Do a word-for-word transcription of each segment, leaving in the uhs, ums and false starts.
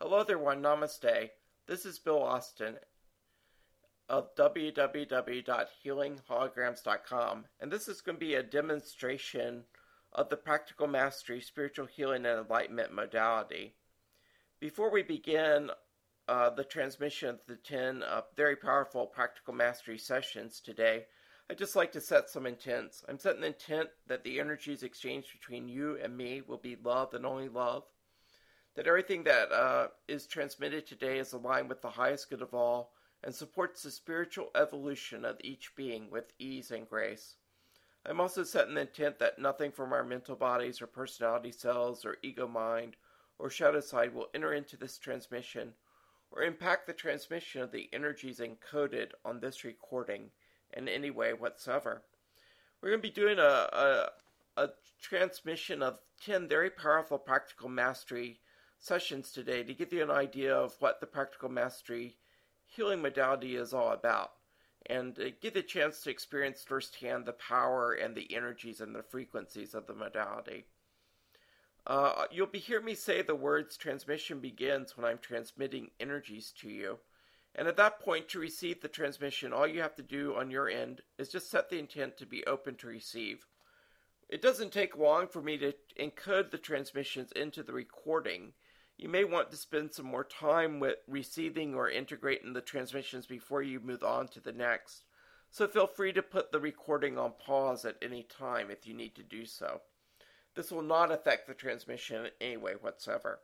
Hello everyone, namaste. This is Bill Austin of w w w dot healing holograms dot com, and this is going to be a demonstration of the Practical Mastery Spiritual Healing and Enlightenment modality. Before we begin uh, the transmission of the ten uh, very powerful Practical Mastery sessions today, I'd just like to set some intents. I'm setting the intent that the energies exchanged between you and me will be love and only love. That everything that uh, is transmitted today is aligned with the highest good of all and supports the spiritual evolution of each being with ease and grace. I'm also setting the intent that nothing from our mental bodies or personality cells or ego mind or shadow side will enter into this transmission or impact the transmission of the energies encoded on this recording in any way whatsoever. We're going to be doing a, a, a transmission of ten very powerful Practical Mastery sessions today to give you an idea of what the Practical Mastery healing modality is all about, and uh, give you a chance to experience firsthand the power and the energies and the frequencies of the modality. Uh, you'll be hearing me say the words transmission begins when I'm transmitting energies to you. And at that point, to receive the transmission, all you have to do on your end is just set the intent to be open to receive. It doesn't take long for me to encode the transmissions into the recording. You may want to spend some more time with receiving or integrating the transmissions before you move on to the next. So feel free to put the recording on pause at any time if you need to do so. This will not affect the transmission in any way whatsoever.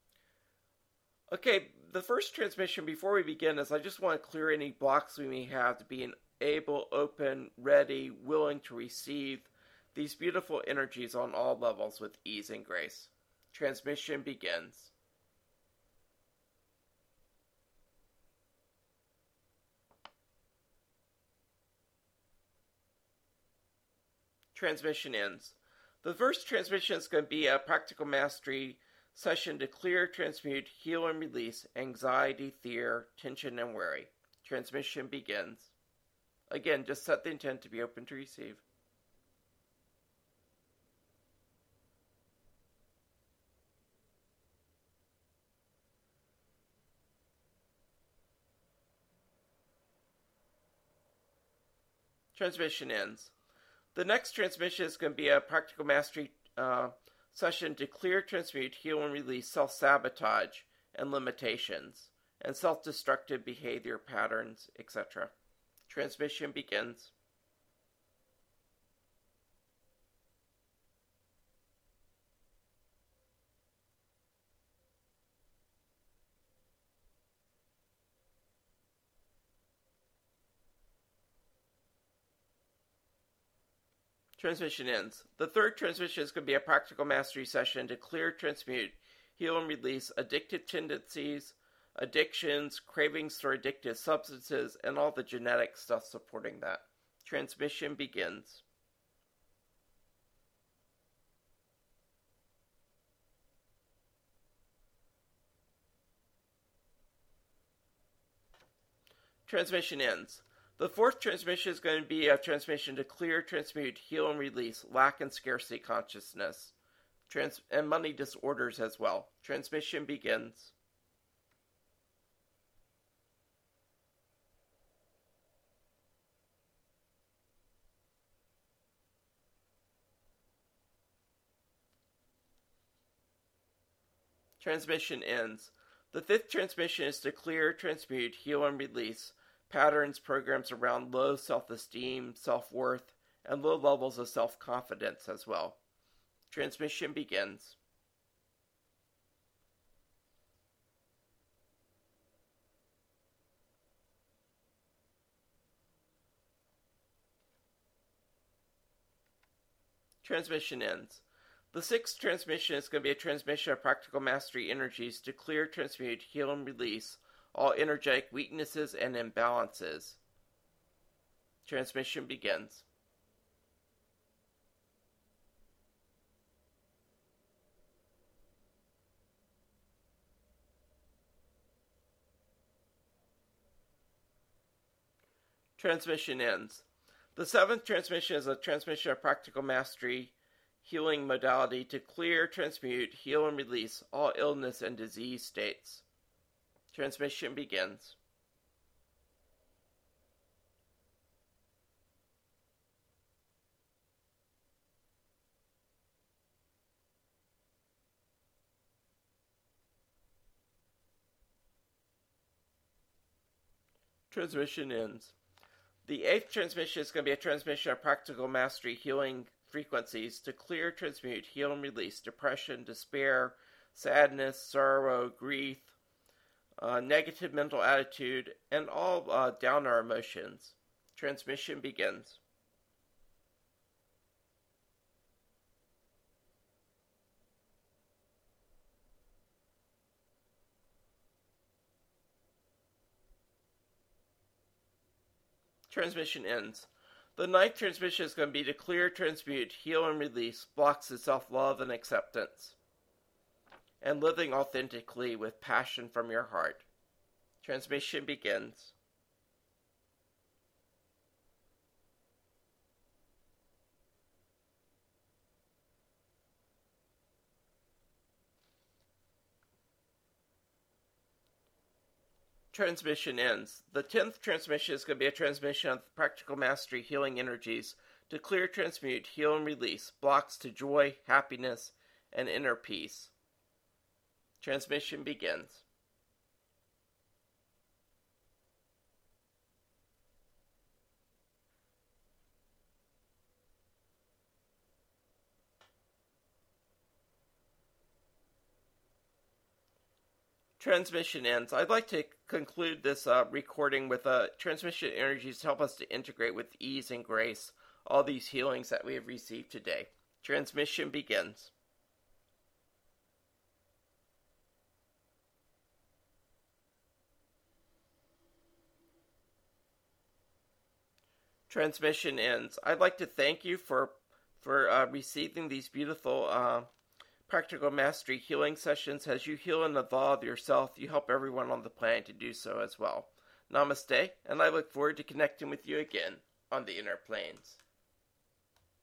Okay, the first transmission before we begin is I just want to clear any blocks we may have to being able, open, ready, willing to receive these beautiful energies on all levels with ease and grace. Transmission begins. Transmission ends. The first transmission is going to be a Practical Mastery session to clear, transmute, heal, and release anxiety, fear, tension, and worry. Transmission begins. Again, just set the intent to be open to receive. Transmission ends. The next transmission is going to be a Practical Mastery uh, session to clear, transmute, heal, and release self-sabotage and limitations, and self-destructive behavior patterns, et cetera. Transmission begins. Transmission ends. The third transmission is going to be a Practical Mastery session to clear, transmute, heal, and release addictive tendencies, addictions, cravings for addictive substances, and all the genetic stuff supporting that. Transmission begins. Transmission ends. The fourth transmission is going to be a transmission to clear, transmute, heal, and release lack and scarcity consciousness, trans- and money disorders as well. Transmission begins. Transmission ends. The fifth transmission is to clear, transmute, heal, and release patterns, programs around low self-esteem, self-worth, and low levels of self-confidence as well. Transmission begins. Transmission ends. The sixth transmission is going to be a transmission of Practical Mastery energies to clear, transmute, heal, and release all energetic weaknesses and imbalances. Transmission begins. Transmission ends. The seventh transmission is a transmission of Practical Mastery healing modality to clear, transmute, heal, and release all illness and disease states. Transmission begins. Transmission ends. The eighth transmission is going to be a transmission of practical mastery healing frequencies to clear, transmute, heal, and release depression, despair, sadness, sorrow, grief, uh, negative mental attitude, and all uh, downer emotions. Transmission begins. Transmission ends. The ninth transmission is going to be to clear, transmute, heal, and release blocks of self-love and acceptance, and living authentically with passion from your heart. Transmission begins. Transmission ends. The tenth transmission is going to be a transmission of practical mastery healing energies to clear, transmute, heal, and release blocks to joy, happiness, and inner peace. Transmission begins. Transmission ends. I'd like to conclude this uh, recording with uh, transmission energies to help us to integrate with ease and grace all these healings that we have received today. Transmission begins. Transmission ends. I'd like to thank you for for uh, receiving these beautiful uh, practical mastery healing sessions. As you heal and evolve yourself, you help everyone on the planet to do so as well. Namaste, and I look forward to connecting with you again on the inner planes.